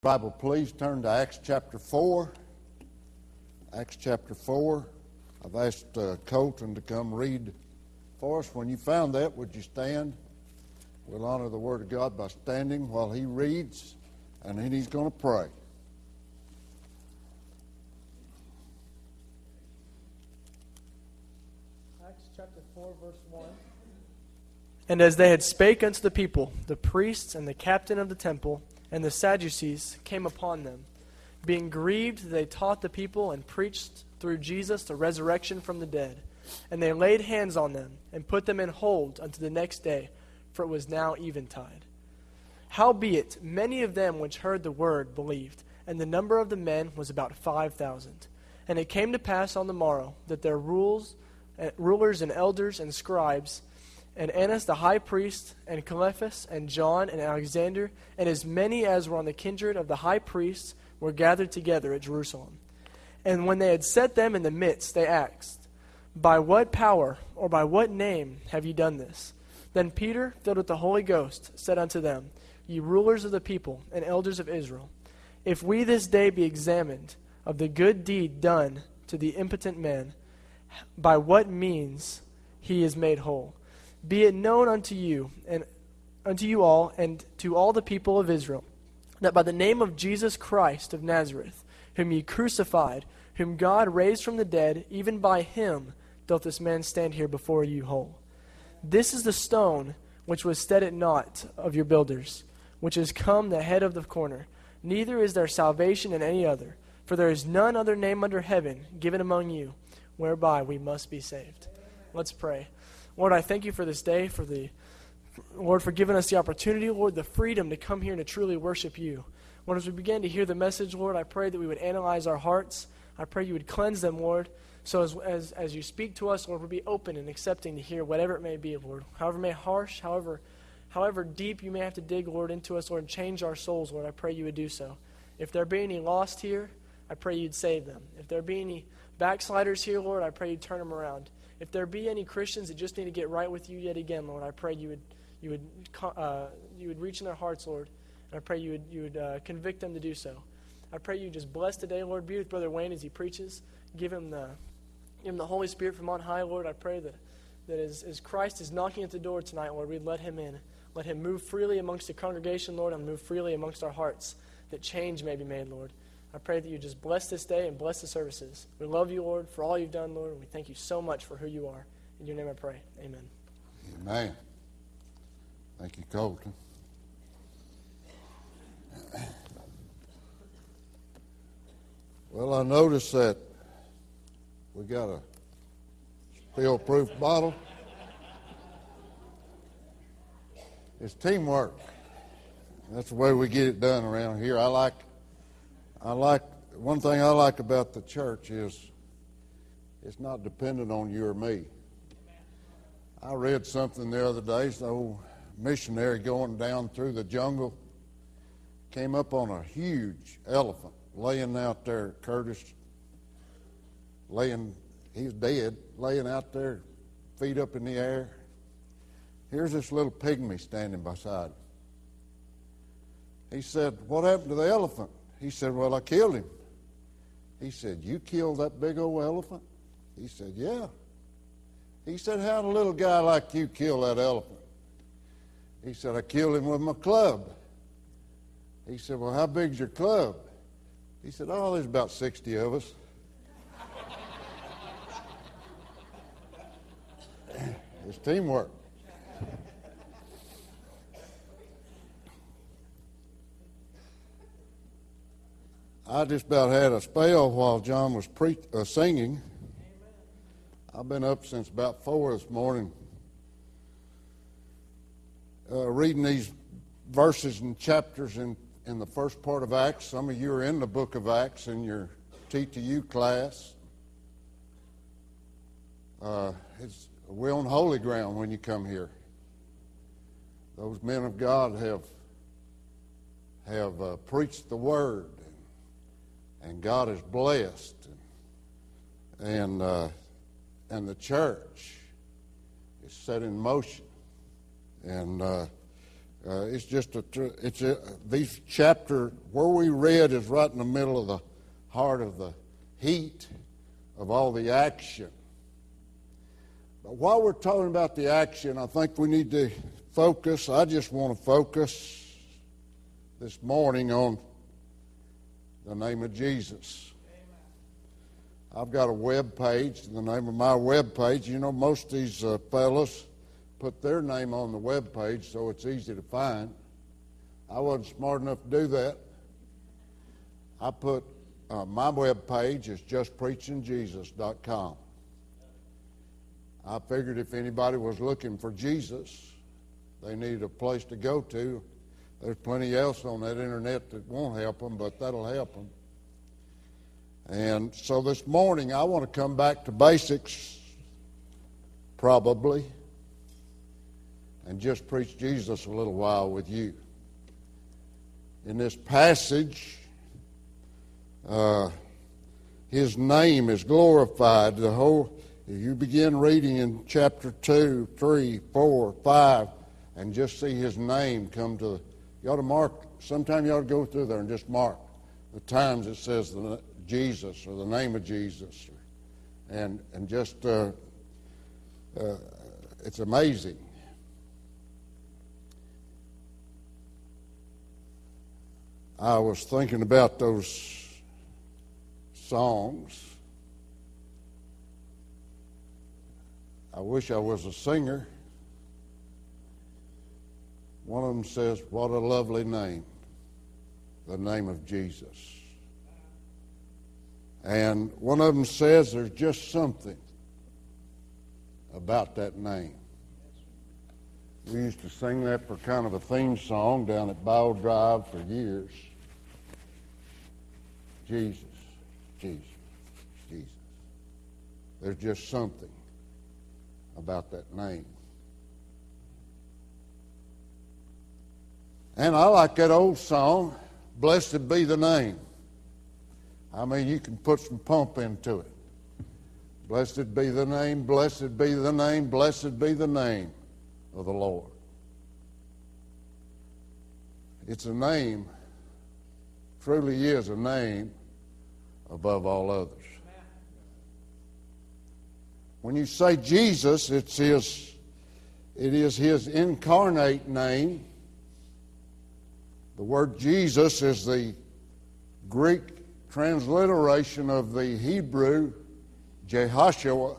Bible, please turn to Acts chapter 4. Acts chapter 4. I've asked Colton to come read for us. When you found that, would you stand? We'll honor the Word of God by standing while he reads, and then he's going to pray. Acts chapter 4, verse 1. And as they had spake unto the people, the priests and the captain of the temple and the Sadducees came upon them. Being grieved, they taught the people and preached through Jesus the resurrection from the dead. And they laid hands on them and put them in hold unto the next day, for it was now eventide. Howbeit, many of them which heard the word believed, and the number of the men was about 5,000. And it came to pass on the morrow that their rulers and elders and scribes, and Annas the high priest, and Caiaphas, and John, and Alexander, and as many as were on the kindred of the high priests, were gathered together at Jerusalem. And when they had set them in the midst, they asked, By what power, or by what name have ye done this? Then Peter, filled with the Holy Ghost, said unto them, Ye rulers of the people, and elders of Israel, if we this day be examined of the good deed done to the impotent man, by what means he is made whole, be it known unto you all, and to all the people of Israel, that by the name of Jesus Christ of Nazareth, whom ye crucified, whom God raised from the dead, even by him doth this man stand here before you whole. This is the stone which was set at naught of your builders, which is come the head of the corner. Neither is there salvation in any other, for there is none other name under heaven given among you, whereby we must be saved. Let's pray. Lord, I thank you for this day, Lord, for giving us the opportunity, Lord, the freedom to come here and to truly worship you. Lord, as we begin to hear the message, Lord, I pray that we would analyze our hearts. I pray you would cleanse them, Lord. So as you speak to us, Lord, we'll be open and accepting to hear whatever it may be, Lord. However may harsh, however deep you may have to dig, Lord, into us, Lord, and change our souls, Lord, I pray you would do so. If there be any lost here, I pray you'd save them. If there be any backsliders here, Lord, I pray you'd turn them around. If there be any Christians that just need to get right with you yet again, Lord, I pray you would reach in their hearts, Lord, and I pray you would convict them to do so. I pray you just bless today, Lord. Be with Brother Wayne as he preaches. Give him the Holy Spirit from on high, Lord. I pray that as Christ is knocking at the door tonight, Lord, we'd let him in. Let him move freely amongst the congregation, Lord, and move freely amongst our hearts, that change may be made, Lord. I pray that you just bless this day and bless the services. We love you, Lord, for all you've done, Lord, and we thank you so much for who you are. In your name I pray. Amen. Amen. Thank you, Colton. Well, I noticed that we got a spill-proof bottle. It's teamwork. That's the way we get it done around here. I like one thing I like about the church is it's not dependent on you or me. I read something the other day, this old missionary going down through the jungle came up on a huge elephant laying out there, Curtis, he's dead, laying out there, feet up in the air. Here's this little pygmy standing beside him. He said, What happened to the elephant? He said, Well, I killed him. He said, You killed that big old elephant? He said, Yeah. He said, How'd a little guy like you kill that elephant? He said, I killed him with my club. He said, Well, how big's your club? He said, Oh, there's about 60 of us. It's teamwork. I just about had a spell while John was singing. I've been up since about 4 this morning reading these verses and chapters in the first part of Acts. Some of you are in the book of Acts in your TTU class. We're on holy ground when you come here. Those men of God have preached the word, and God is blessed, and the church is set in motion, and It's just these chapter where we read is right in the middle of the heart of the heat of all the action. But while we're talking about the action, I think we need to focus. I just want to focus this morning on the name of Jesus. I've got a web page. The name of my web page. You know, most of these fellas put their name on the web page so it's easy to find. I wasn't smart enough to do that. I put my web page is justpreachingjesus.com. I figured if anybody was looking for Jesus, they needed a place to go to. There's plenty else on that internet that won't help them, but that'll help them. And so this morning I want to come back to basics, probably, and just preach Jesus a little while with you. In this passage, His name is glorified. If you begin reading in chapter 2, 3, 4, 5, and just see His name come to, you ought to mark, sometime you ought to go through there and just mark the times it says Jesus or the name of Jesus. And just, it's amazing. I was thinking about those songs. I wish I was a singer. One of them says, "What a lovely name, the name of Jesus." And one of them says there's just something about that name. We used to sing that for kind of a theme song down at Bow Drive for years. Jesus, Jesus, Jesus. There's just something about that name. And I like that old song, "Blessed Be the Name." I mean, you can put some pump into it. Blessed be the name, blessed be the name, blessed be the name of the Lord. It's a name, truly is a name above all others. When you say Jesus, it is His incarnate name. The word Jesus is the Greek transliteration of the Hebrew Jehoshua,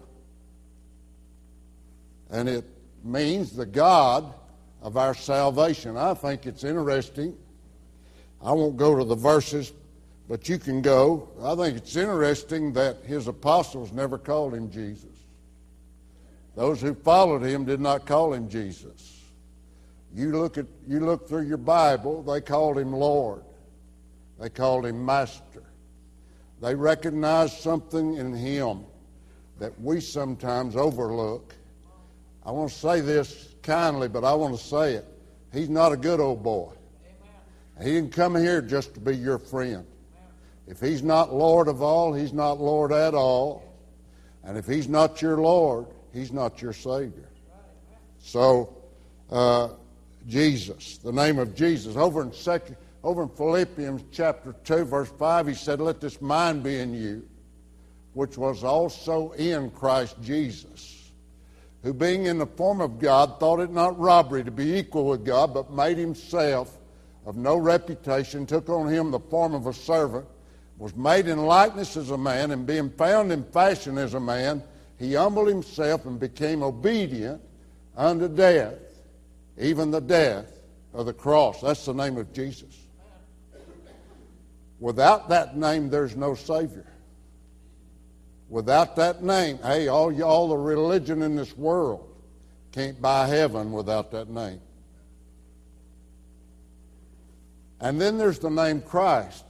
and it means the God of our salvation. I think it's interesting. I won't go to the verses, but you can go. I think it's interesting that His apostles never called Him Jesus. Those who followed Him did not call Him Jesus. You look through your Bible, they called Him Lord. They called Him Master. They recognized something in Him that we sometimes overlook. I want to say this kindly, but I want to say it. He's not a good old boy. He didn't come here just to be your friend. If He's not Lord of all, He's not Lord at all. And if He's not your Lord, He's not your Savior. So, Jesus, the name of Jesus. Over in Philippians chapter 2, verse 5, He said, "Let this mind be in you, which was also in Christ Jesus, who being in the form of God, thought it not robbery to be equal with God, but made Himself of no reputation, took on Him the form of a servant, was made in likeness as a man, and being found in fashion as a man, He humbled Himself and became obedient unto death, even the death of the cross." That's the name of Jesus. Without that name, there's no Savior. Without that name, hey, all the religion in this world can't buy heaven without that name. And then there's the name Christ.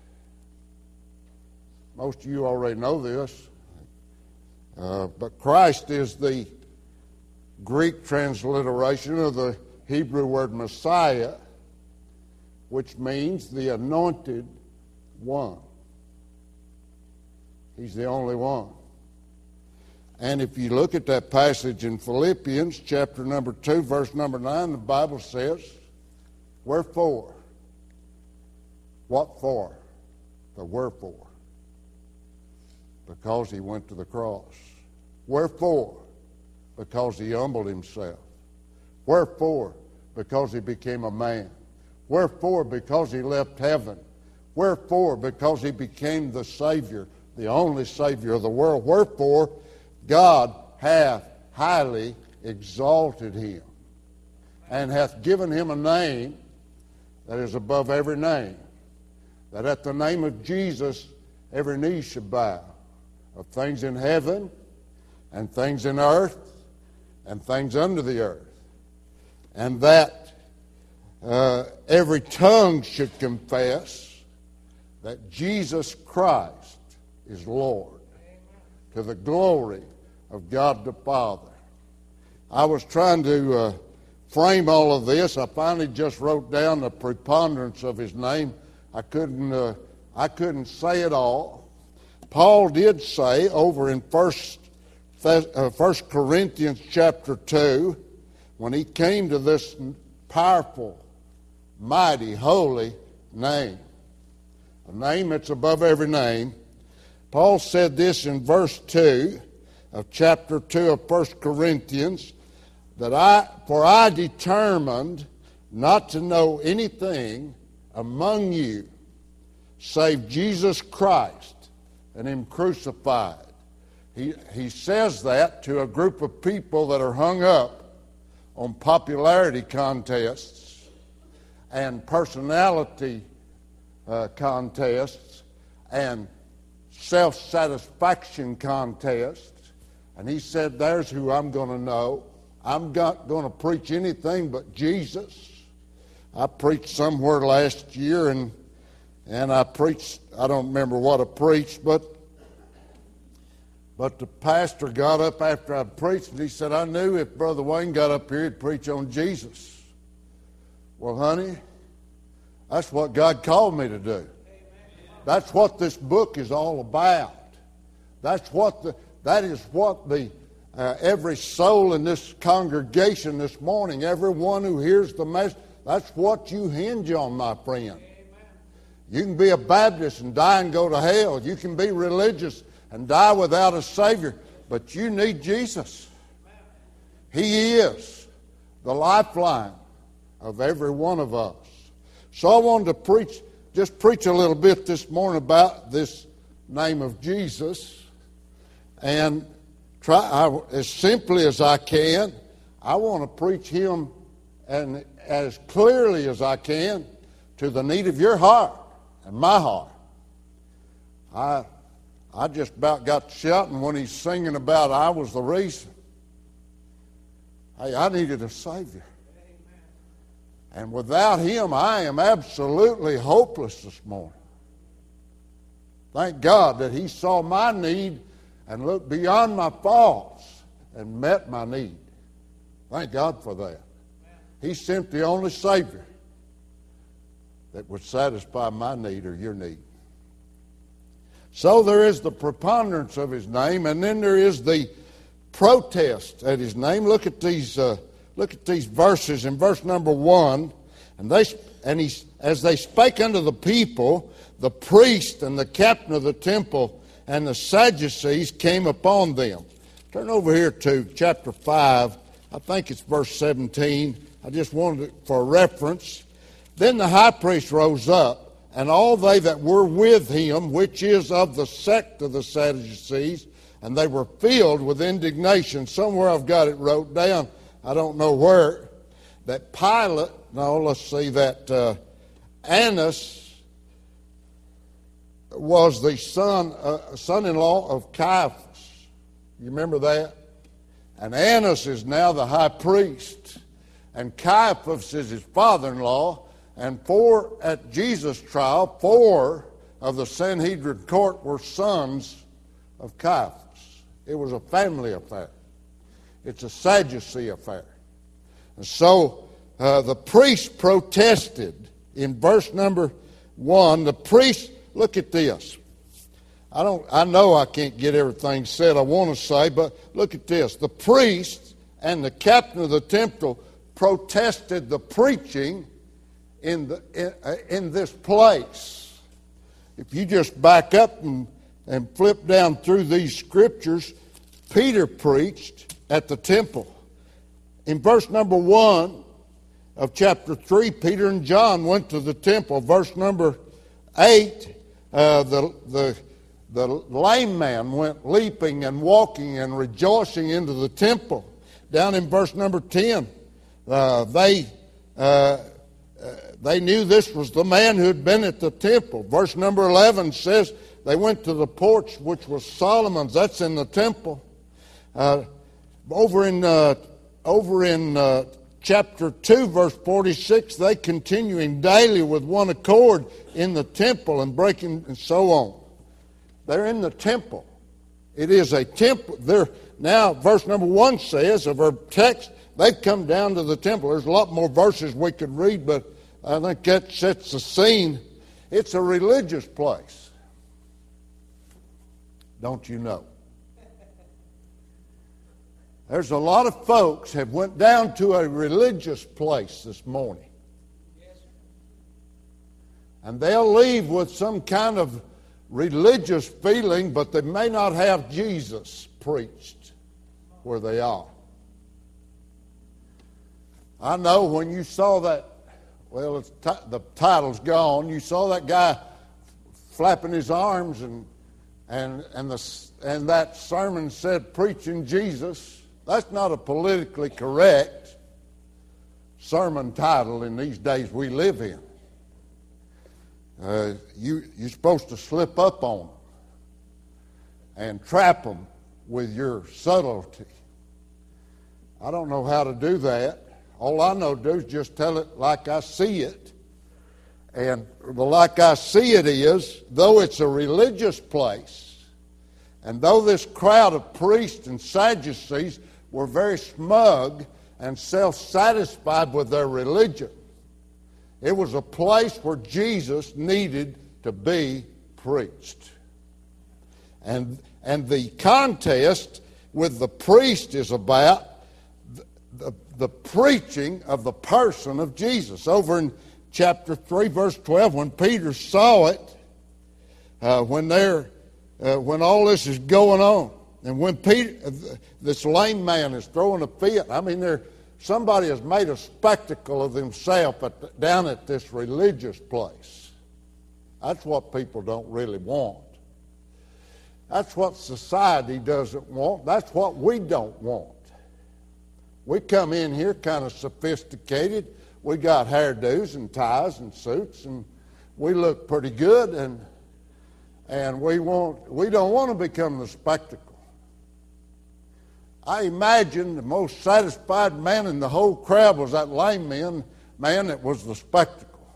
Most of you already know this. But Christ is the Greek transliteration of the Hebrew word Messiah, which means the anointed one. He's the only one. And if you look at that passage in Philippians chapter number 2, verse number 9, the Bible says, Wherefore? What for? The wherefore. Because he went to the cross. Wherefore? Because he humbled himself. Wherefore? Because he became a man. Wherefore? Because he left heaven. Wherefore? Because he became the Savior, the only Savior of the world. Wherefore? God hath highly exalted him, and hath given him a name that is above every name, that at the name of Jesus every knee should bow, of things in heaven, and things in earth, and things under the earth, and that every tongue should confess that Jesus Christ is Lord, to the glory of God the Father. I was trying to frame all of this. I finally just wrote down the preponderance of his name. I couldn't say it all. Paul did say over in 1 Corinthians chapter 2, when he came to this powerful, mighty, holy name, a name that's above every name, Paul said this in verse 2 of chapter 2 of 1 Corinthians, that I determined not to know anything among you save Jesus Christ and him crucified. He says that to a group of people that are hung up on popularity contests and personality contests and self-satisfaction contests. And he said, there's who I'm going to know. I'm not going to preach anything but Jesus. I preached somewhere last year, and I preached, I don't remember what I preached, but the pastor got up after I preached, and he said, I knew if Brother Wayne got up here, he'd preach on Jesus. Well, honey, that's what God called me to do. That's what this book is all about. That is what every soul in this congregation this morning, everyone who hears the message, that's what you hinge on, my friend. You can be a Baptist and die and go to hell. You can be religious and die without a Savior, but you need Jesus. He is the lifeline of every one of us. So I wanted to preach a little bit this morning about this name of Jesus, and try as simply as I can. I want to preach him and as clearly as I can to the need of your heart and my heart. I just about got shouting when he's singing about I was the reason. Hey, I needed a Savior. And without him, I am absolutely hopeless this morning. Thank God that he saw my need and looked beyond my faults and met my need. Thank God for that. He sent the only Savior that would satisfy my need or your need. So there is the preponderance of his name, and then there is the protest at his name. Look at these verses in verse number 1. As they spake unto the people, the priest and the captain of the temple and the Sadducees came upon them. Turn over here to chapter 5. I think it's verse 17. I just wanted it for reference. Then the high priest rose up, and all they that were with him, which is of the sect of the Sadducees, and they were filled with indignation. Somewhere I've got it wrote down. I don't know where. That Pilate, that Annas was the son-in-law of Caiaphas. You remember that? And Annas is now the high priest. And Caiaphas is his father-in-law. And at Jesus' trial, 4 of the Sanhedrin court were sons of Caiaphas. It was a family affair. It's a Sadducee affair. And so the priest protested in verse number 1. The priest, look at this. I know I can't get everything said I want to say, but look at this. The priest and the captain of the temple protested the preaching in this place. If you just back up and flip down through these scriptures, Peter preached at the temple. In verse number 1 of chapter 3, Peter and John went to the temple. Verse number 8, the lame man went leaping and walking and rejoicing into the temple. Down in verse number 10, they knew this was the man who had been at the temple. Verse number 11 says they went to the porch, which was Solomon's. That's in the temple. Over in chapter 2, verse 46, they continuing daily with one accord in the temple and breaking and so on. They're in the temple. It is a temple. Now, verse number 1 says of our text, they've come down to the temple. There's a lot more verses we could read, but I think that sets the scene. It's a religious place. Don't you know? There's a lot of folks have went down to a religious place this morning. And they'll leave with some kind of religious feeling, but they may not have Jesus preached where they are. I know when you saw that, well, the title's gone. You saw that guy flapping his arms, and that sermon said "Preaching Jesus." That's not a politically correct sermon title in these days we live in. You're supposed to slip up on them and trap them with your subtlety. I don't know how to do that. All I know to do is just tell it like I see it. And the like I see it is, though it's a religious place, and though this crowd of priests and Sadducees were very smug and self-satisfied with their religion, it was a place where Jesus needed to be preached. And the contest with the priest is about the preaching of the person of Jesus. Over in chapter 3, verse 12, when Peter saw it, when all this is going on, and when this lame man is throwing a fit, I mean, somebody has made a spectacle of himself down at this religious place. That's what people don't really want. That's what society doesn't want. That's what we don't want. We come in here kind of sophisticated. We got hairdos and ties and suits, and we look pretty good, and we don't want to become the spectacle. I imagine the most satisfied man in the whole crowd was that lame man that was the spectacle.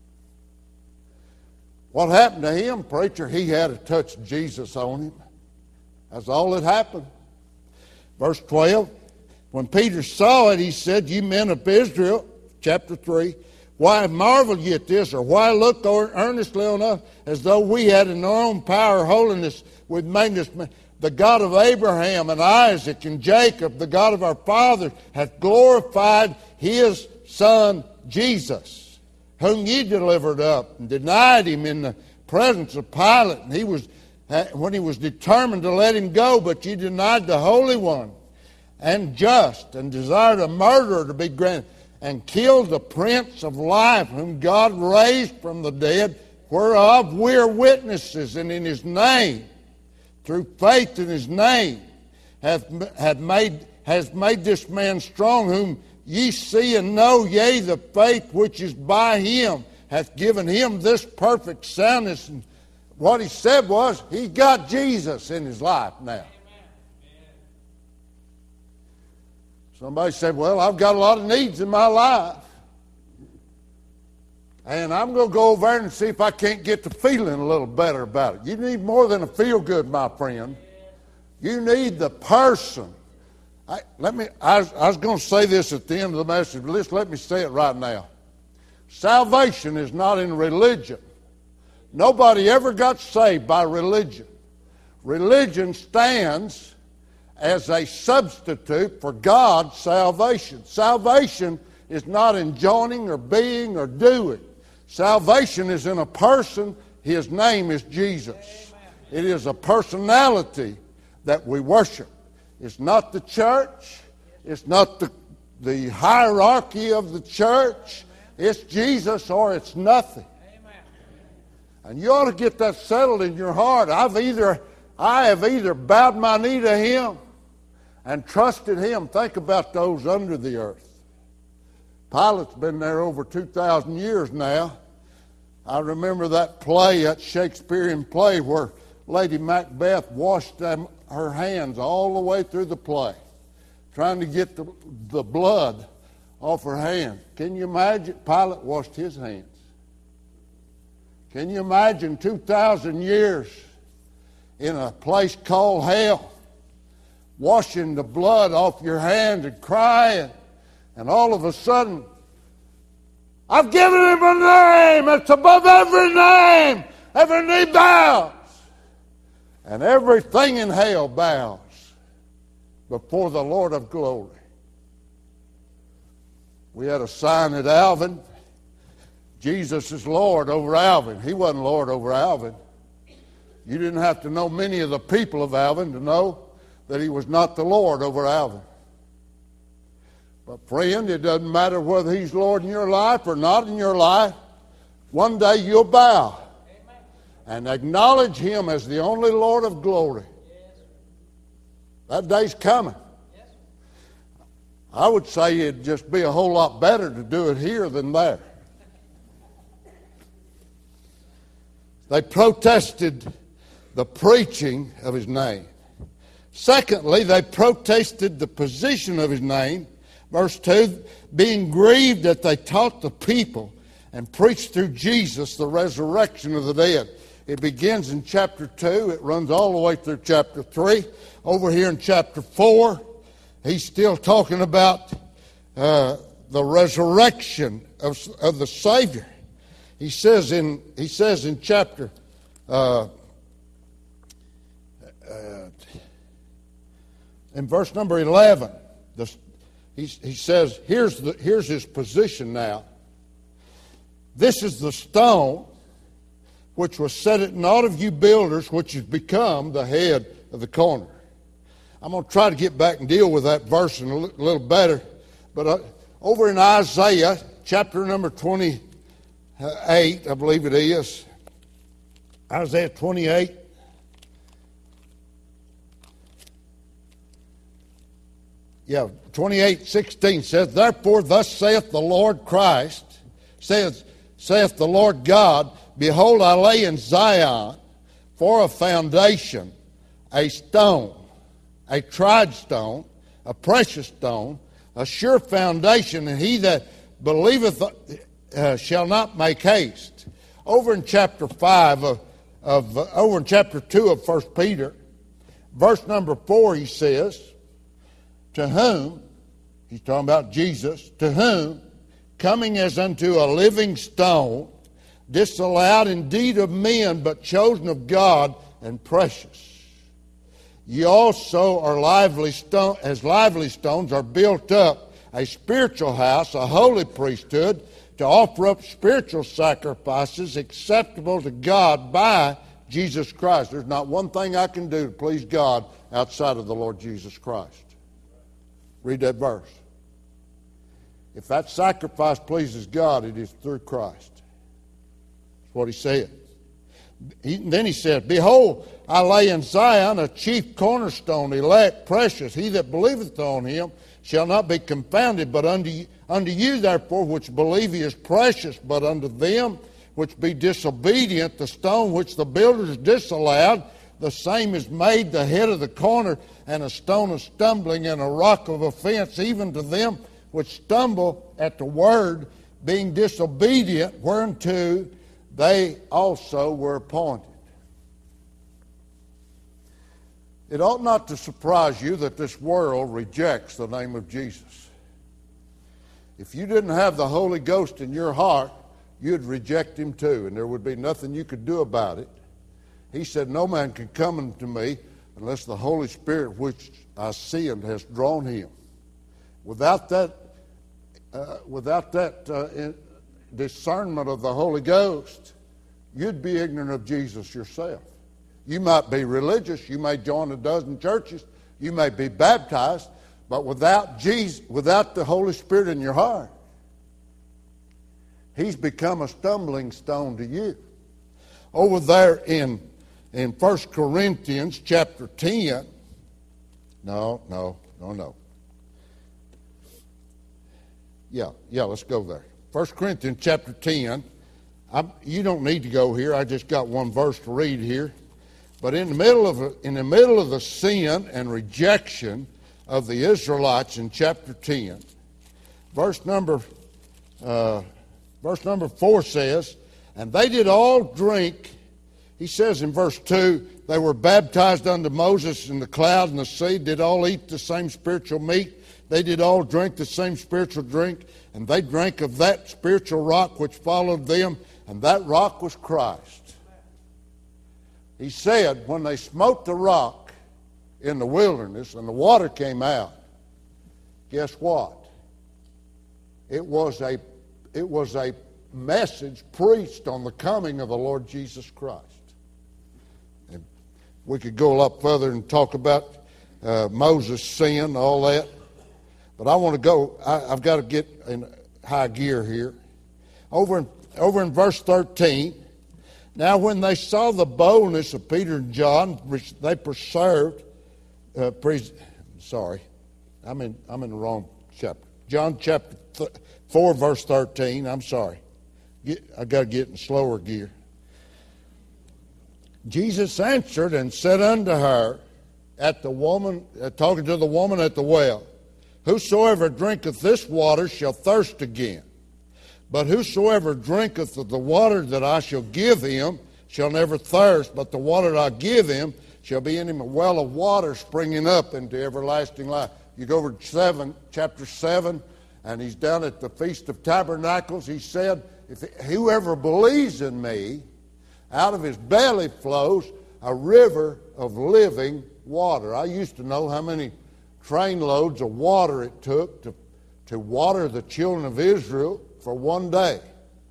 What happened to him, preacher? He had a touch of Jesus on him. That's all that happened. Verse 12, when Peter saw it, he said, "You men of Israel," chapter 3, "why marvel ye at this, or why look earnestly on us, as though we had in our own power or holiness with maintenance? The God of Abraham and Isaac and Jacob, the God of our fathers, hath glorified his Son Jesus, whom ye delivered up and denied him in the presence of Pilate. And when he was determined to let him go, but ye denied the Holy One and just, and desired a murderer to be granted, and killed the Prince of Life, whom God raised from the dead, whereof we are witnesses, and in his name, through faith in his name, has made this man strong, whom ye see and know, yea, the faith which is by him hath given him this perfect soundness." And what he said was, he's got Jesus in his life now. Somebody said, "Well, I've got a lot of needs in my life, and I'm going to go over there and see if I can't get to feeling a little better about it." You need more than a feel-good, my friend. You need the person. I was going to say this at the end of the message, but let me say it right now. Salvation is not in religion. Nobody ever got saved by religion. Religion stands as a substitute for God's salvation. Salvation is not in joining or being or doing. Salvation is in a person. His name is Jesus. It is a personality that we worship. It's not the church. It's not the hierarchy of the church. It's Jesus or it's nothing. And you ought to get that settled in your heart. I have either bowed my knee to Him and trusted Him. Think about those under the earth. Pilate's been there over 2,000 years now. I remember that play, that Shakespearean play, where Lady Macbeth washed her hands all the way through the play, trying to get the blood off her hands. Can you imagine? Pilate washed his hands. Can you imagine 2,000 years in a place called hell, washing the blood off your hands and crying, and all of a sudden, I've given Him a name that's above every name. Every knee bows. And everything in hell bows before the Lord of glory. We had a sign at Alvin. Jesus is Lord over Alvin. He wasn't Lord over Alvin. You didn't have to know many of the people of Alvin to know that He was not the Lord over Alvin. But friend, it doesn't matter whether He's Lord in your life or not in your life. One day you'll bow and acknowledge Him as the only Lord of glory. That day's coming. I would say it'd just be a whole lot better to do it here than there. They protested the preaching of His name. Secondly, they protested the position of His name. Verse 2, being grieved that they taught the people and preached through Jesus the resurrection of the dead. It begins in chapter 2. It runs all the way through chapter 3. Over here in chapter 4, he's still talking about the resurrection of the Savior. He says in chapter in verse number 11, he says, here's his position now. This is the stone which was set at naught of you builders, which has become the head of the corner. I'm going to try to get back and deal with that verse in a little better. But over in Isaiah, chapter number 28, I believe it is. Isaiah 28. Yeah, 28:16 says, therefore thus saith the Lord Christ, saith the Lord God, behold, I lay in Zion for a foundation, a stone, a tried stone, a precious stone, a sure foundation, and he that believeth shall not make haste. Over in chapter 5 over in chapter 2 of 1 Peter, verse number 4, he says, to whom, he's talking about Jesus, to whom, coming as unto a living stone, disallowed indeed of men, but chosen of God and precious. Ye also are lively stones are built up a spiritual house, a holy priesthood, to offer up spiritual sacrifices acceptable to God by Jesus Christ. There's not one thing I can do to please God outside of the Lord Jesus Christ. Read that verse. If that sacrifice pleases God, it is through Christ. That's what he said. Then he said, behold, I lay in Zion a chief cornerstone, elect, precious. He that believeth on him shall not be confounded. But unto you, therefore, which believe he is precious, but unto them which be disobedient, the stone which the builders disallowed, the same is made the head of the corner, and a stone of stumbling and a rock of offense, even to them which stumble at the word, being disobedient, whereunto they also were appointed. It ought not to surprise you that this world rejects the name of Jesus. If you didn't have the Holy Ghost in your heart, you'd reject him too, and there would be nothing you could do about it. He said, no man can come unto me unless the Holy Spirit which I send has drawn him. Without that without that discernment of the Holy Ghost, you'd be ignorant of Jesus yourself. You might be religious, you may join a dozen churches, you may be baptized, but without Jesus, without the Holy Spirit in your heart, He's become a stumbling stone to you. Over there in 1 Corinthians chapter 10, no. Yeah, let's go there. 1 Corinthians chapter 10. You don't need to go here. I just got one verse to read here. But in the middle of the sin and rejection of the Israelites in chapter 10, verse number 4 says, and they did all drink. He says in verse 2, they were baptized unto Moses in the cloud and the sea, did all eat the same spiritual meat. They did all drink the same spiritual drink, and they drank of that spiritual rock which followed them, and that rock was Christ. He said, when they smote the rock in the wilderness and the water came out, guess what? It was a message preached on the coming of the Lord Jesus Christ. And we could go a lot further and talk about Moses' sin, all that. But I want to go, I've got to get in high gear here. Over in verse 13, now when they saw the boldness of Peter and John, they persevered. I'm in the wrong chapter. John chapter 4, verse 13. I'm sorry. I've got to get in slower gear. Jesus answered and said unto her, talking to the woman at the well, whosoever drinketh this water shall thirst again. But whosoever drinketh of the water that I shall give him shall never thirst, but the water that I give him shall be in him a well of water springing up into everlasting life. You go over to chapter 7, and he's down at the Feast of Tabernacles. He said, if whoever believes in me, out of his belly flows a river of living water. I used to know how many train loads of water it took to water the children of Israel for one day.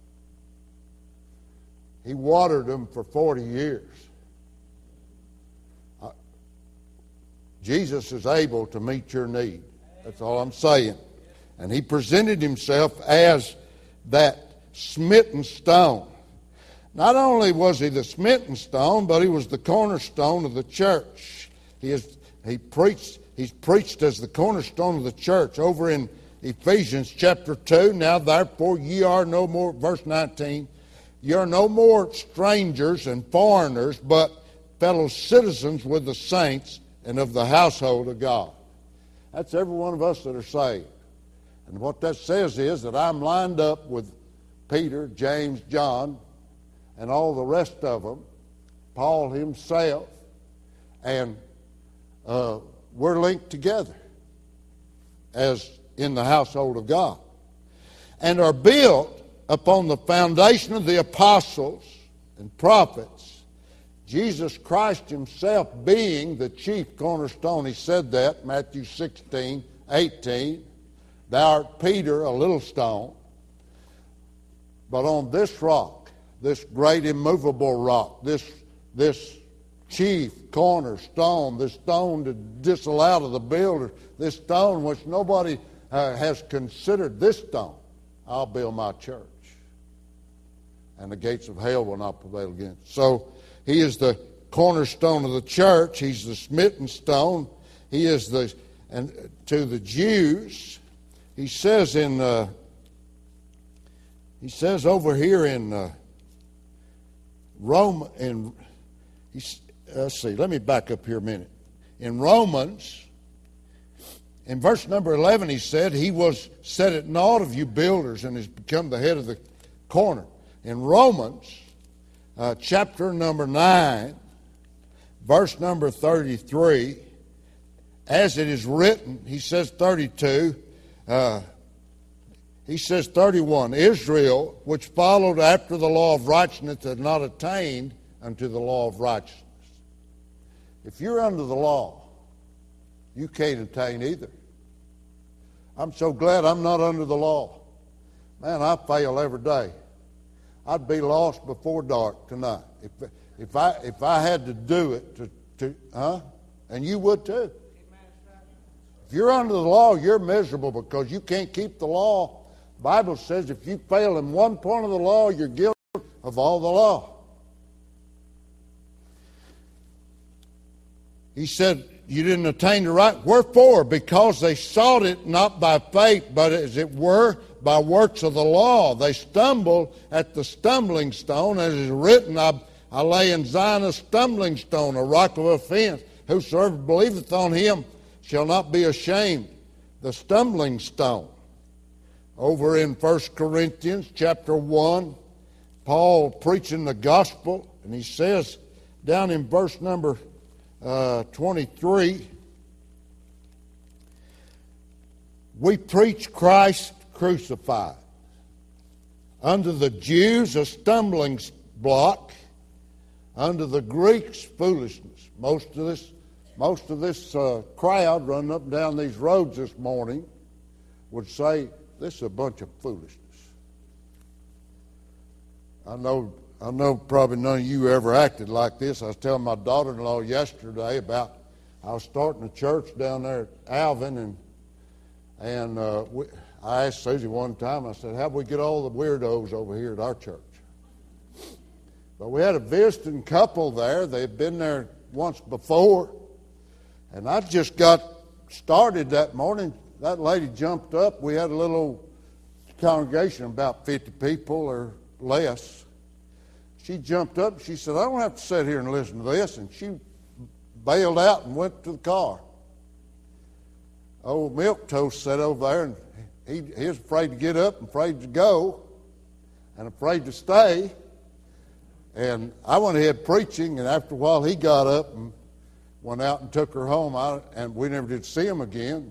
He watered them for 40 years. Jesus is able to meet your need. That's all I'm saying. And he presented himself as that smitten stone. Not only was he the smitten stone, but he was the cornerstone of the church. He's preached as the cornerstone of the church. Over in Ephesians chapter 2, now therefore ye are no more, verse 19, ye are no more strangers and foreigners, but fellow citizens with the saints and of the household of God. That's every one of us that are saved. And what that says is that I'm lined up with Peter, James, John, and all the rest of them, Paul himself, and we're linked together as in the household of God, and are built upon the foundation of the apostles and prophets, Jesus Christ himself being the chief cornerstone. He said that, Matthew 16:18, thou art Peter, a little stone, but on this rock, this great immovable rock, this chief cornerstone, this stone disallowed of the builder, this stone which nobody has considered, this stone, I'll build my church, and the gates of hell will not prevail against. So he is the cornerstone of the church. He's the smitten stone. He is and to the Jews, he says over here in Rome, let's see, let me back up here a minute. In Romans, in verse number 11, he said, he was set at naught of you builders and has become the head of the corner. In Romans, chapter number 9, verse number 33, as it is written, he says 32, he says 31, Israel, which followed after the law of righteousness, had not attained unto the law of righteousness. If you're under the law, you can't attain either. I'm so glad I'm not under the law. Man, I fail every day. I'd be lost before dark tonight if I had to do it and you would too. If you're under the law, you're miserable because you can't keep the law. The Bible says if you fail in one point of the law, you're guilty of all the law. He said, you didn't attain the right. Wherefore? Because they sought it not by faith, but as it were by works of the law. They stumbled at the stumbling stone, as is written, I lay in Zion a stumbling stone, a rock of offense. Whosoever believeth on him shall not be ashamed. The stumbling stone. Over in 1 Corinthians chapter 1, Paul preaching the gospel, and he says down in verse number 23, we preach Christ crucified. Unto the Jews a stumbling block, unto the Greeks foolishness. Most of this crowd running up and down these roads this morning would say this is a bunch of foolishness. I know probably none of you ever acted like this. I was telling my daughter-in-law yesterday about I was starting a church down there at Alvin, and I asked Susie one time, I said, how do we get all the weirdos over here at our church? But we had a visiting couple there. They'd been there once before, and I just got started that morning. That lady jumped up. We had a little congregation, about 50 people or less. She jumped up and she said, I don't have to sit here and listen to this. And she bailed out and went to the car. Old Milquetoast sat over there, and he was afraid to get up and afraid to go and afraid to stay. And I went ahead preaching, and after a while he got up and went out and took her home, and we never did see him again.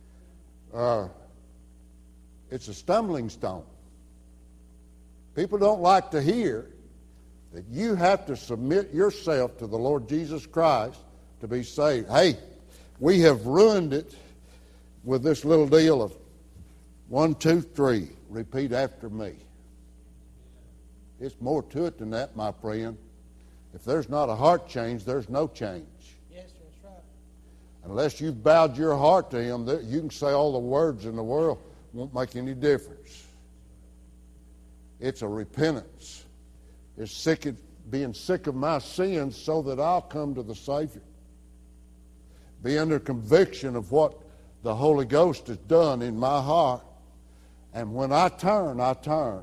It's a stumbling stone. People don't like to hear that you have to submit yourself to the Lord Jesus Christ to be saved. Hey, we have ruined it with this little deal of 1, 2, 3, repeat after me. It's more to it than that, my friend. If there's not a heart change, there's no change. Yes, that's right. Unless you've bowed your heart to Him, you can say all the words in the world, won't make any difference. It's a repentance. It's being sick of my sins so that I'll come to the Savior. Be under conviction of what the Holy Ghost has done in my heart. And when I turn, I turn.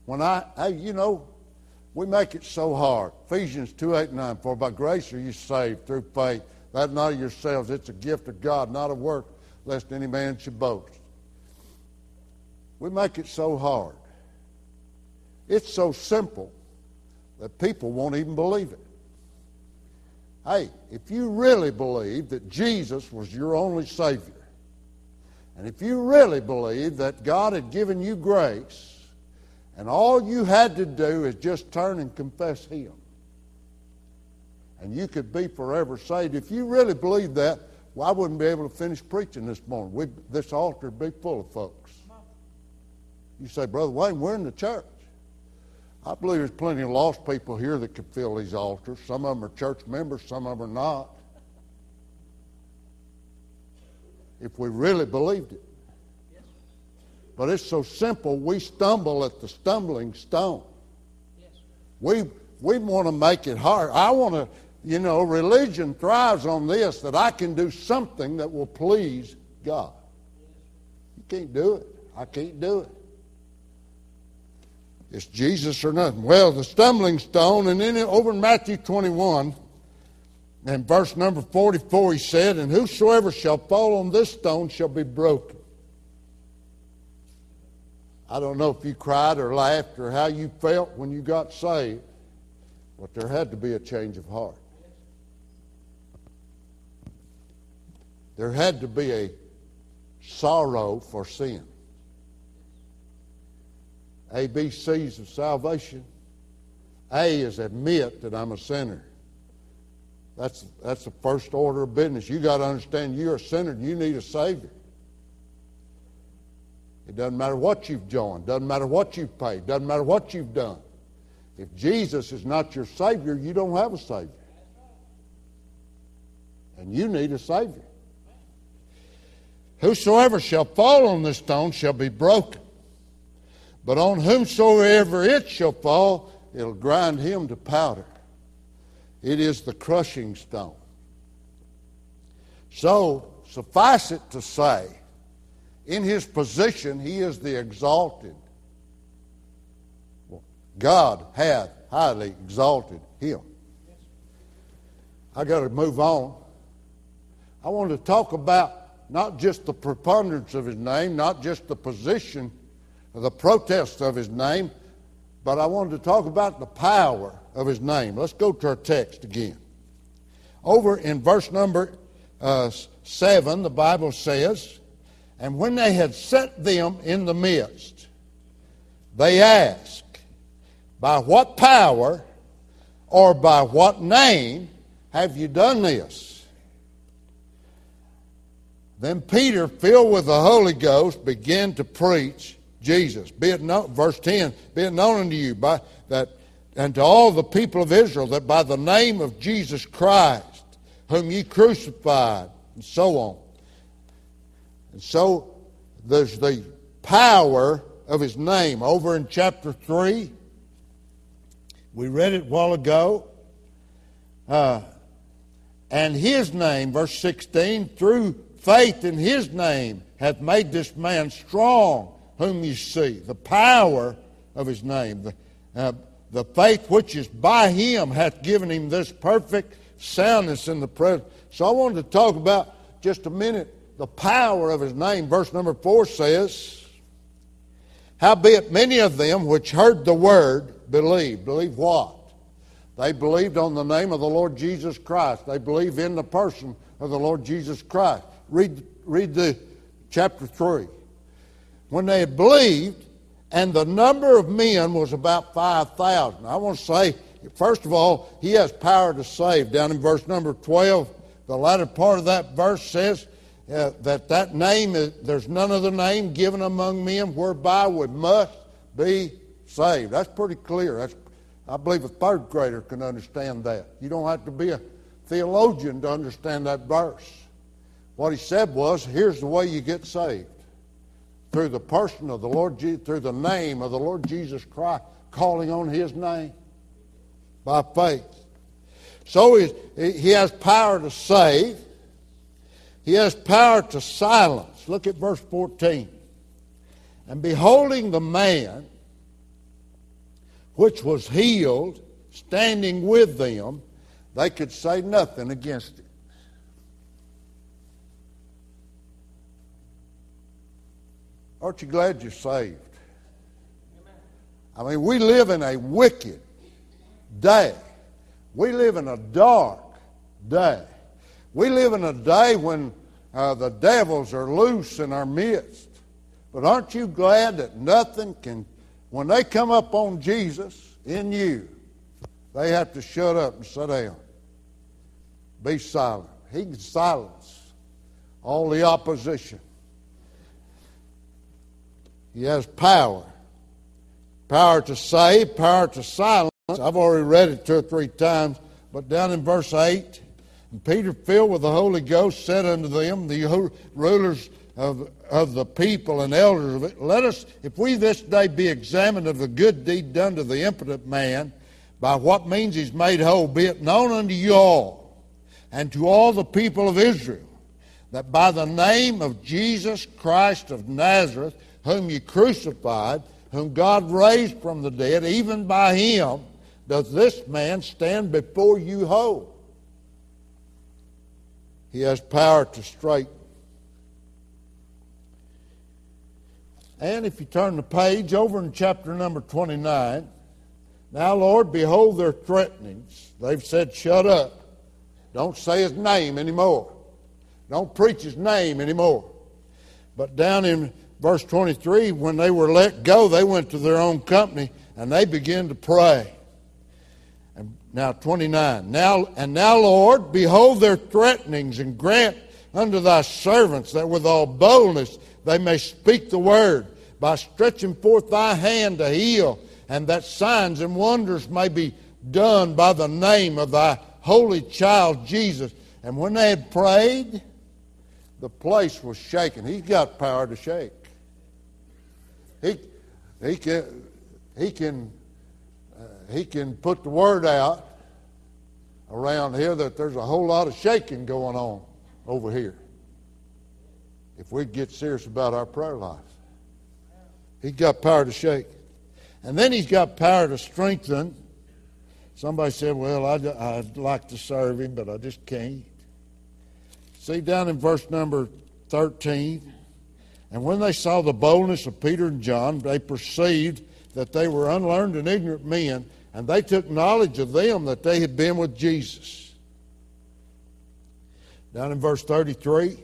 We make it so hard. Ephesians 2:8-9, for by grace are you saved through faith. That not of yourselves, it's a gift of God, not of work, lest any man should boast. We make it so hard. It's so simple that people won't even believe it. Hey, if you really believe that Jesus was your only Savior, and if you really believe that God had given you grace, and all you had to do is just turn and confess Him, and you could be forever saved. If you really believe that, well, I wouldn't be able to finish preaching this morning. This altar would be full of folks. You say, Brother Wayne, we're in the church. I believe there's plenty of lost people here that could fill these altars. Some of them are church members, some of them are not. If we really believed it. Yes. But it's so simple, we stumble at the stumbling stone. Yes. We want to make it hard. I want to, religion thrives on this, that I can do something that will please God. You can't do it. I can't do it. It's Jesus or nothing. Well, the stumbling stone, and then over in Matthew 21, and verse number 44, he said, and whosoever shall fall on this stone shall be broken. I don't know if you cried or laughed or how you felt when you got saved, but there had to be a change of heart. There had to be a sorrow for sin. ABCs of salvation. A is admit that I'm a sinner. That's the first order of business. You got to understand you're a sinner and you need a Savior. It doesn't matter what you've joined. Doesn't matter what you've paid. Doesn't matter what you've done. If Jesus is not your Savior, you don't have a Savior. And you need a Savior. Whosoever shall fall on this stone shall be broken. But on whomsoever it shall fall, it'll grind him to powder. It is the crushing stone. So, suffice it to say, in his position, he is the exalted. God hath highly exalted him. I got to move on. I want to talk about not just the preponderance of his name, not just the position, the protest of his name, but I wanted to talk about the power of his name. Let's go to our text again. Over in verse number 7, the Bible says, "And when they had set them in the midst, they asked, by what power or by what name have you done this? Then Peter, filled with the Holy Ghost, began to preach Jesus. Be it known, verse 10, be it known unto you and to all the people of Israel that by the name of Jesus Christ, whom ye crucified, and so on." And so there's the power of his name. Over in chapter 3, we read it a while ago. And his name, verse 16, through faith in his name hath made this man strong, whom you see. The power of his name. The faith which is by him hath given him this perfect soundness in the present. So I wanted to talk about just a minute the power of his name. Verse number 4 says, "Howbeit many of them which heard the word believed." Believe what? They believed on the name of the Lord Jesus Christ. They believe in the person of the Lord Jesus Christ. Read the chapter 3. When they had believed, and the number of men was about 5,000. I want to say, first of all, he has power to save. Down in verse number 12, the latter part of that verse says that name, there's none other name given among men whereby we must be saved. That's pretty clear. I believe a third grader can understand that. You don't have to be a theologian to understand that verse. What he said was, here's the way you get saved. Through the person of the Lord Jesus, through the name of the Lord Jesus Christ, calling on his name by faith. So he has power to save. He has power to silence. Look at verse 14. "And beholding the man which was healed, standing with them, they could say nothing against it." Aren't you glad you're saved? I mean, we live in a wicked day. We live in a dark day. We live in a day when the devils are loose in our midst. But aren't you glad that nothing can, when they come up on Jesus in you, they have to shut up and sit down. Be silent. He can silence all the opposition. He has power. Power to save, power to silence. I've already read it 2 or 3 times, but down in verse 8, "And Peter, filled with the Holy Ghost, said unto them, the rulers of the people and elders of it, Let us, if we this day be examined of the good deed done to the impotent man, by what means he's made whole, be it known unto you all, and to all the people of Israel, that by the name of Jesus Christ of Nazareth, whom ye crucified, whom God raised from the dead, even by him does this man stand before you whole." He has power to straighten. And if you turn the page over in chapter number 29, "Now, Lord, behold their threatenings." They've said, shut up. Don't say his name anymore. Don't preach his name anymore. But down in verse 23, when they were let go, they went to their own company and they began to pray. And now 29. Now, Lord, behold their threatenings, and grant unto thy servants that with all boldness they may speak the word by stretching forth thy hand to heal, and that signs and wonders may be done by the name of thy holy child Jesus. And when they had prayed, the place was shaken. He's got power to shake. He can put the word out around here that there's a whole lot of shaking going on over here. If we get serious about our prayer life, he's got power to shake. And then he's got power to strengthen. Somebody said, well, I'd like to serve him, but I just can't. See down in verse number 13, and when they saw the boldness of Peter and John, they perceived that they were unlearned and ignorant men, and they took knowledge of them that they had been with Jesus. Down in verse 33,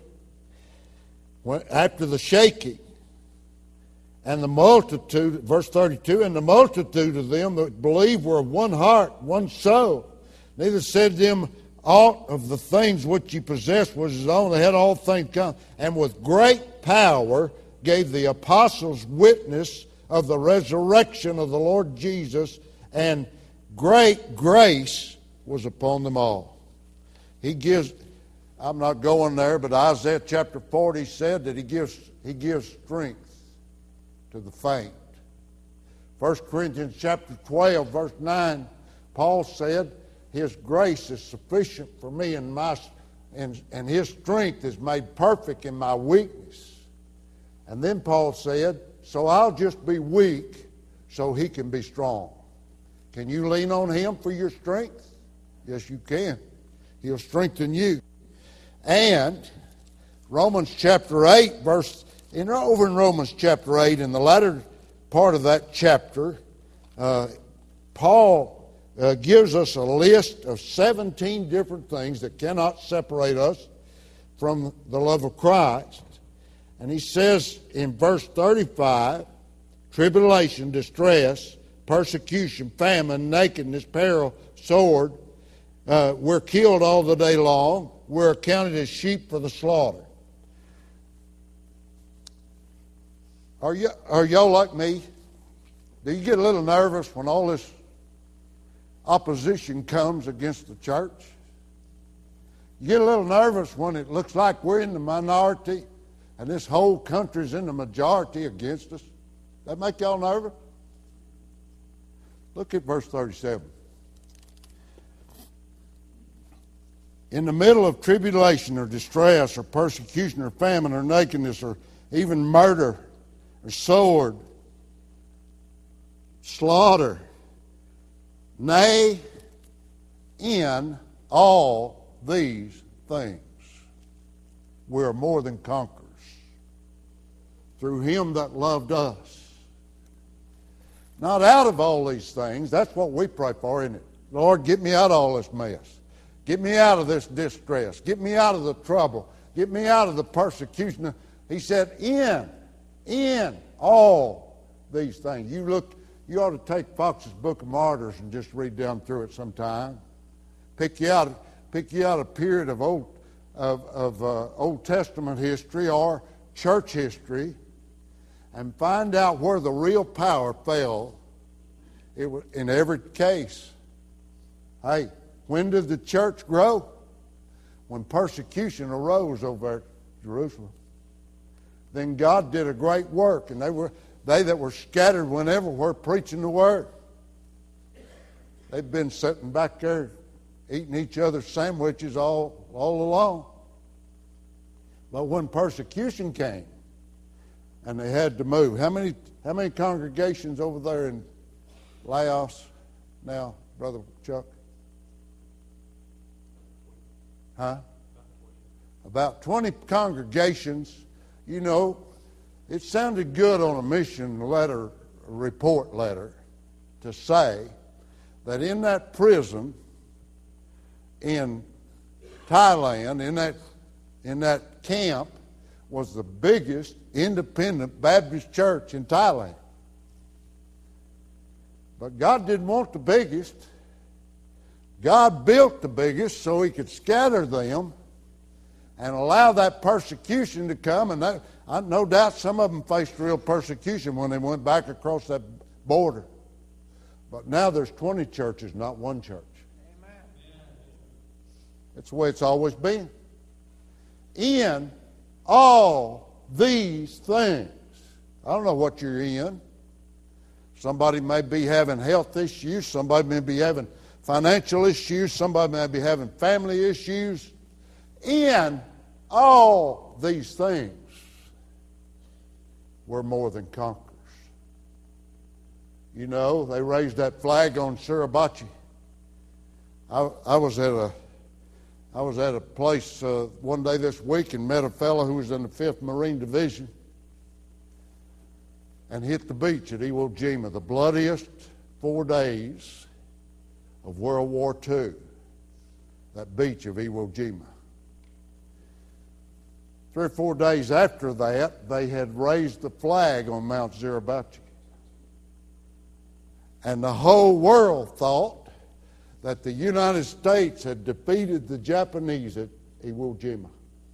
after the shaking, and the multitude, verse 32, and the multitude of them that believed were of one heart, one soul. Neither said them aught of the things which he possessed was his own. They had all things come. And with great power gave the apostles witness of the resurrection of the Lord Jesus, and great grace was upon them all. He gives, I'm not going there, but Isaiah chapter 40 said that he gives strength to the faint. 1 Corinthians chapter 12, verse 9, Paul said, his grace is sufficient for me, and his strength is made perfect in my weakness. And then Paul said, so I'll just be weak so he can be strong. Can you lean on him for your strength? Yes, you can. He'll strengthen you. And Romans chapter 8, over in Romans chapter 8, in the latter part of that chapter, Paul gives us a list of 17 different things that cannot separate us from the love of Christ. And he says in verse 35, tribulation, distress, persecution, famine, nakedness, peril, sword. We're killed all the day long. We're accounted as sheep for the slaughter. Are y'all like me? Do you get a little nervous when all this opposition comes against the church? You get a little nervous when it looks like we're in the minority and this whole country's in the majority against us? That make y'all nervous? Look at verse 37. In the middle of tribulation or distress or persecution or famine or nakedness or even murder or sword, slaughter, nay, in all these things we are more than conquerors through him that loved us. Not out of all these things. That's what we pray for, isn't it? Lord, get me out of all this mess. Get me out of this distress. Get me out of the trouble. Get me out of the persecution. He said, in all these things. You ought to take Fox's Book of Martyrs and just read down through it sometime. Pick you out a period of Old Testament history or church history, and find out where the real power fell. In every case. Hey, when did the church grow? When persecution arose over at Jerusalem. Then God did a great work, and they that were scattered went everywhere preaching the word. They've been sitting back there eating each other's sandwiches all along. But when persecution came and they had to move, how many congregations over there in Laos now, Brother Chuck? Huh? About 20 congregations. You know, it sounded good on a mission letter, a report letter, to say that in that prison in Thailand, in that camp, was the biggest independent Baptist church in Thailand. But God didn't want the biggest. God built the biggest so he could scatter them and allow that persecution to come. And no doubt some of them faced real persecution when they went back across that border. But now there's 20 churches, not one church. Amen. That's the way it's always been. In all these things. I don't know what you're in. Somebody may be having health issues. Somebody may be having financial issues. Somebody may be having family issues. In all these things, we're more than conquerors. You know, they raised that flag on Suribachi. I was at a place one day this week and met a fellow who was in the 5th Marine Division and hit the beach at Iwo Jima, the bloodiest 4 days of World War II, that beach of Iwo Jima. 3 or 4 days after that, they had raised the flag on Mount Suribachi. And the whole world thought that the United States had defeated the Japanese at Iwo Jima.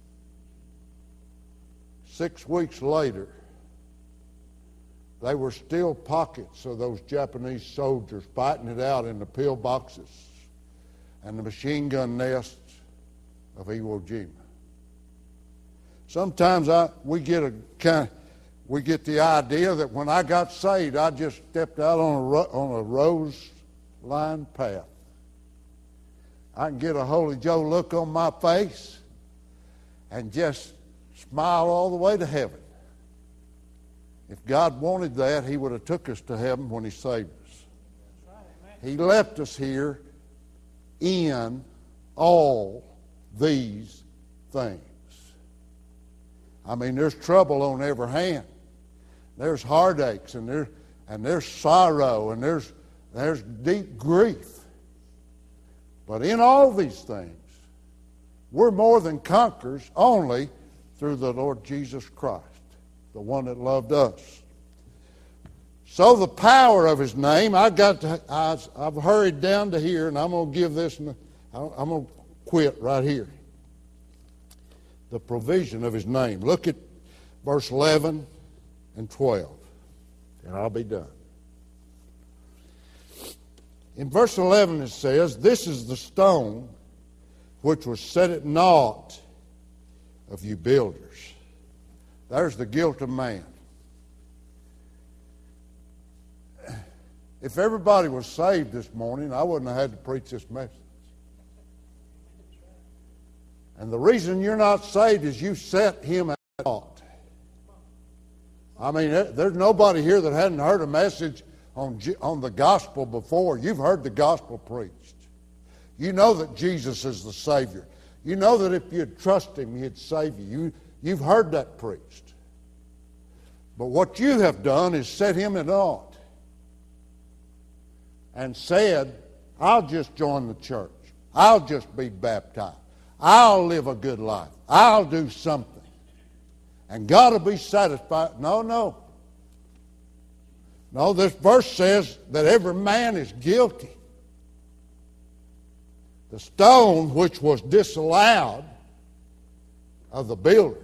6 weeks later, they were still pockets of those Japanese soldiers fighting it out in the pillboxes and the machine gun nests of Iwo Jima. Sometimes we get the idea that when I got saved, I just stepped out on a rose-lined path. I can get a Holy Joe look on my face and just smile all the way to heaven. If God wanted that, He would have took us to heaven when He saved us. He left us here in all these things. I mean, there's trouble on every hand. There's heartaches and there's sorrow and there's deep grief. But in all these things, we're more than conquerors only through the Lord Jesus Christ, the one that loved us. So the power of His name, I've hurried down to here, and I'm going to give this, I'm going to quit right here. The provision of His name. Look at verse 11 and 12, and I'll be done. In verse 11 it says, "This is the stone which was set at naught of you builders." There's the guilt of man. If everybody was saved this morning, I wouldn't have had to preach this message. And the reason you're not saved is you set Him at naught. I mean, there's nobody here that hadn't heard a message on the gospel before. You've heard the gospel preached. You know that Jesus is the Savior. You know that if you'd trust Him, He'd save you. You've heard that preached. But what you have done is set Him at naught and said, I'll just join the church. I'll just be baptized. I'll live a good life. I'll do something. And God will be satisfied. No. No, this verse says that every man is guilty. The stone which was disallowed of the builders.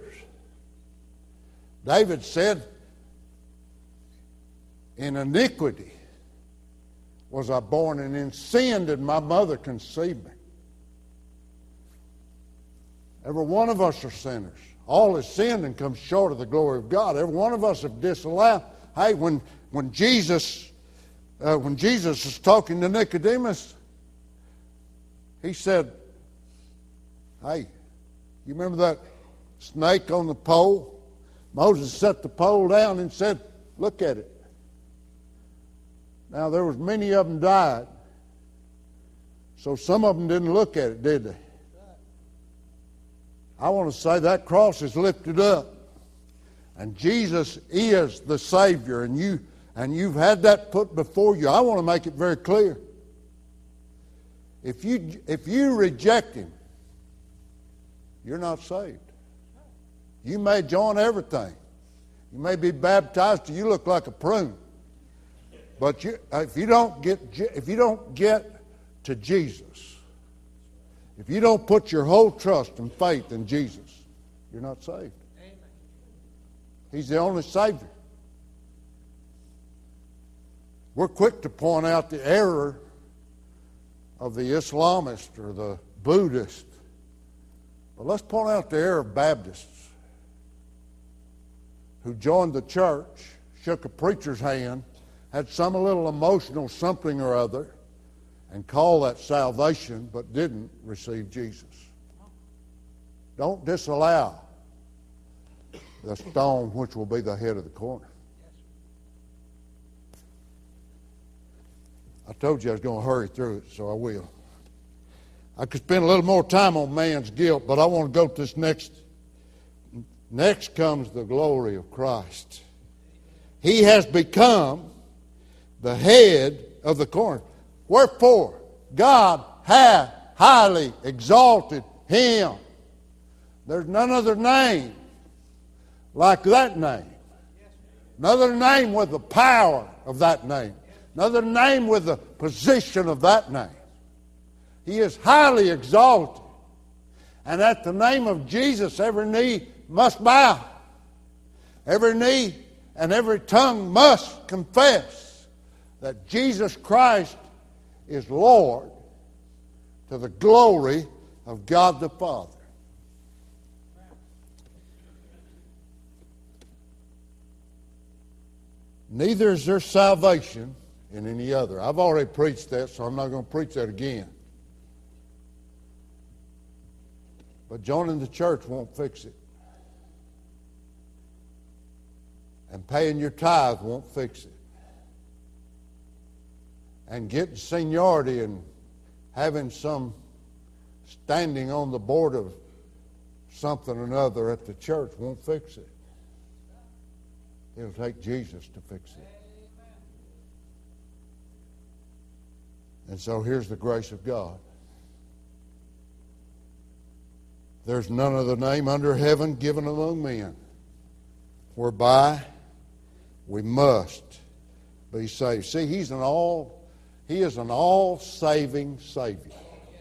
David said, in iniquity was I born, and in sin did my mother conceive me. Every one of us are sinners. All has sinned and come short of the glory of God. Every one of us have disallowed. Hey, when Jesus is talking to Nicodemus, He said, hey, you remember that snake on the pole? Moses set the pole down and said, look at it. Now, there was many of them died. So some of them didn't look at it, did they? I want to say that cross is lifted up. And Jesus is the Savior, and you've had that put before you. I want to make it very clear. If you reject Him, you're not saved. You may join everything. You may be baptized till you look like a prune. But if you don't get to Jesus, If you don't put your whole trust and faith in Jesus, you're not saved. Amen. He's the only Savior. We're quick to point out the error of the Islamist or the Buddhist. But let's point out the error of Baptists who joined the church, shook a preacher's hand, had some little emotional something or other, and called that salvation, but didn't receive Jesus. Don't disallow the stone which will be the head of the corner. I told you I was going to hurry through it, so I will. I could spend a little more time on man's guilt, but I want to go to this next. Next comes the glory of Christ. He has become the head of the corner. Wherefore, God hath highly exalted him. There's none other name like that name. Another name with the power of that name. Another name with the position of that name. He is highly exalted. And at the name of Jesus, every knee must bow. Every knee and every tongue must confess that Jesus Christ is Lord, to the glory of God the Father. Neither is there salvation in any other. I've already preached that, so I'm not going to preach that again. But joining the church won't fix it. And paying your tithe won't fix it. And getting seniority and having some standing on the board of something or another at the church won't fix it. It'll take Jesus to fix it. And so here's the grace of God. There's none other name under heaven given among men whereby we must be saved. See, He is an all-saving Savior.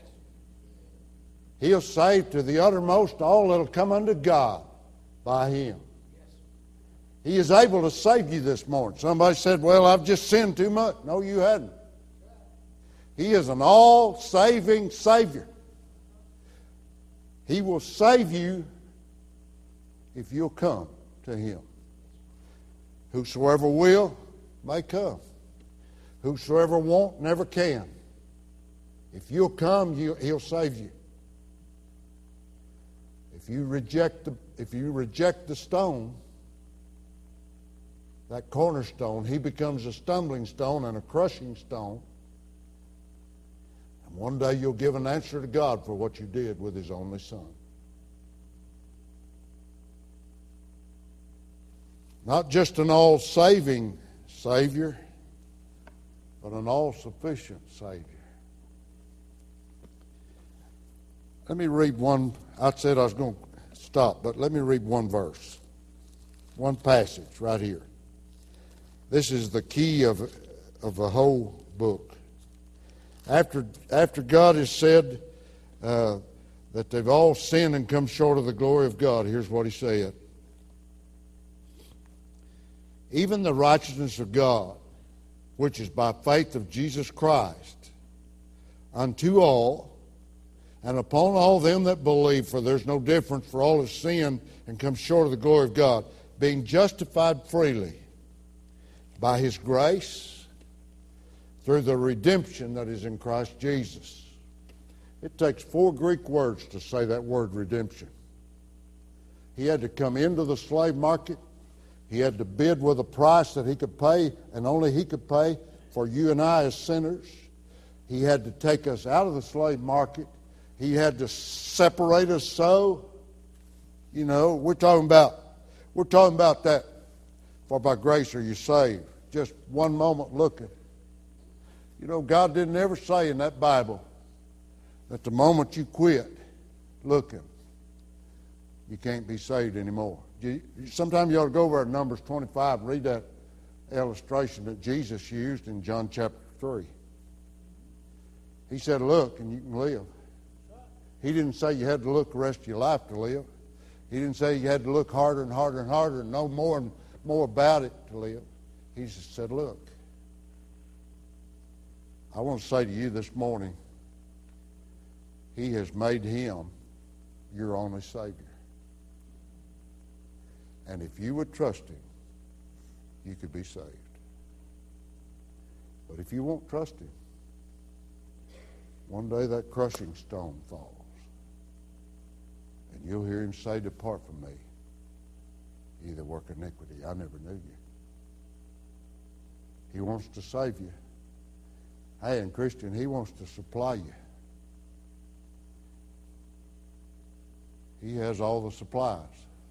He'll save to the uttermost all that'll come unto God by Him. He is able to save you this morning. Somebody said, well, I've just sinned too much. No, you hadn't. He is an all-saving Savior. He will save you if you'll come to Him. Whosoever will may come. Whosoever won't never can. If you'll come, He'll save you. If you reject the stone, that cornerstone, he becomes a stumbling stone and a crushing stone. And one day you'll give an answer to God for what you did with His only Son. Not just an all-saving Savior, but an all-sufficient Savior. Let me read one. I said I was going to stop, but let me read one verse. One passage right here. This is the key of the whole book. After God has said that they've all sinned and come short of the glory of God, here's what He said. Even the righteousness of God, which is by faith of Jesus Christ, unto all, and upon all them that believe, for there's no difference, for all have sinned and come short of the glory of God, being justified freely by His grace through the redemption that is in Christ Jesus. It takes 4 Greek words to say that word redemption. He had to come into the slave market. He had to bid with a price that He could pay, and only He could pay for you and I as sinners. He had to take us out of the slave market. He had to separate us so. You know, we're talking about that. For by grace are you saved. Just one moment looking. You know, God didn't ever say in that Bible that the moment you quit looking, you can't be saved anymore. Sometimes you ought to go over to Numbers 25 and read that illustration that Jesus used in John chapter 3. He said, look, and you can live. He didn't say you had to look the rest of your life to live. He didn't say you had to look harder and harder and harder and know more and more about it to live. He just said, look, I want to say to you this morning, He has made Him your only Savior. And if you would trust Him, you could be saved. But if you won't trust Him, one day that crushing stone falls. And you'll hear Him say, depart from me, ye that work iniquity. I never knew you. He wants to save you. Hey, and Christian, He wants to supply you. He has all the supplies.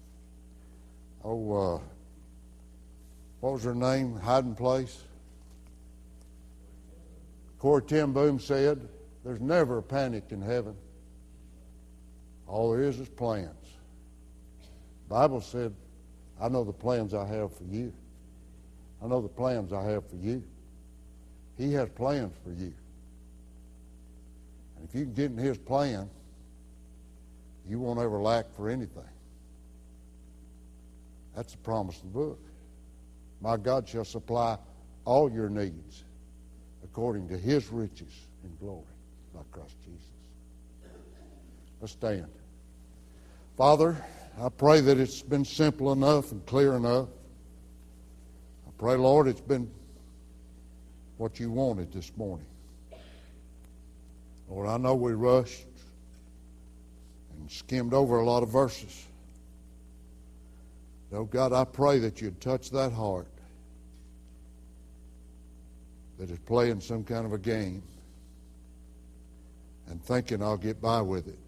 What was her name? Hiding Place? Corrie ten Boom said, there's never a panic in heaven. All there is plans. The Bible said, I know the plans I have for you. I know the plans I have for you. He has plans for you. And if you can get in His plan, you won't ever lack for anything. That's the promise of the book. My God shall supply all your needs according to His riches in glory by Christ Jesus. Let's stand. Father, I pray that it's been simple enough and clear enough. I pray, Lord, it's been what you wanted this morning. Lord, I know we rushed and skimmed over a lot of verses. Oh, God, I pray that you'd touch that heart that is playing some kind of a game and thinking I'll get by with it.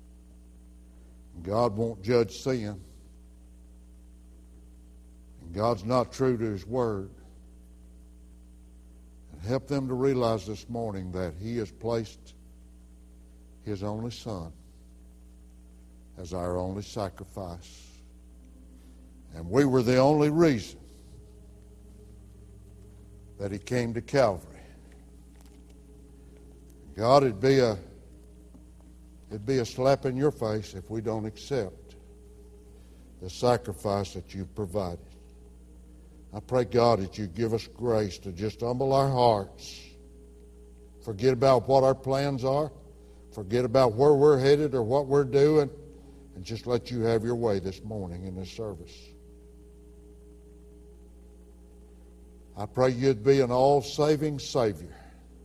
God won't judge sin. And God's not true to His word. And help them to realize this morning that He has placed His only Son as our only sacrifice. And we were the only reason that He came to Calvary. God, it'd be a slap in your face if we don't accept the sacrifice that you've provided. I pray, God, that you give us grace to just humble our hearts. Forget about what our plans are. Forget about where we're headed or what we're doing. And just let you have your way this morning in this service. I pray you'd be an all-saving Savior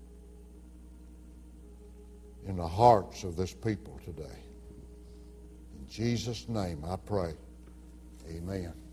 in the hearts of this people today. In Jesus' name I pray. Amen.